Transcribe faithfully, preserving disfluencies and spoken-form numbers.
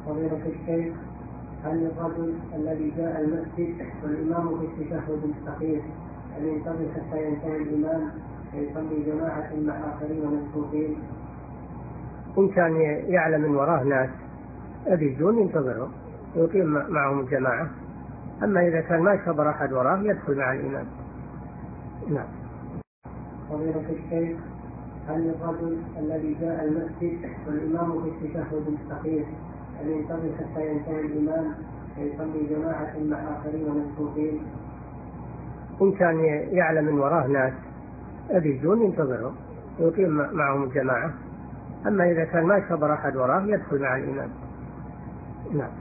فضيلة الشيخ، هل الرجل الذي جاء المسجد والإمام في التشهد الأخير هل ينتظر حتى ينتهي الإمام ويصلي جماعة مع آخرين مكتوبين؟ إن كان يعلم من وراه ناس يجون ينتظرهم ويقيم معهم الجماعة، أما إذا كان ما يصبر أحد وراه يدخل مع الإمام. نعم. فضيلة الشيخ، هل الرجل الذي جاء المسجد والإمام في التشهد الأخير هل ينتظر حتى ينتهي الإمام ويصلي جماعة مع آخرين مكتوبين؟ إن كان يعلم من وراه ناس يجون ينتظرهم ويقيم معهم الجماعة، أما إذا كان ما يصبر أحد وراه يدخل مع الإمام. نعم.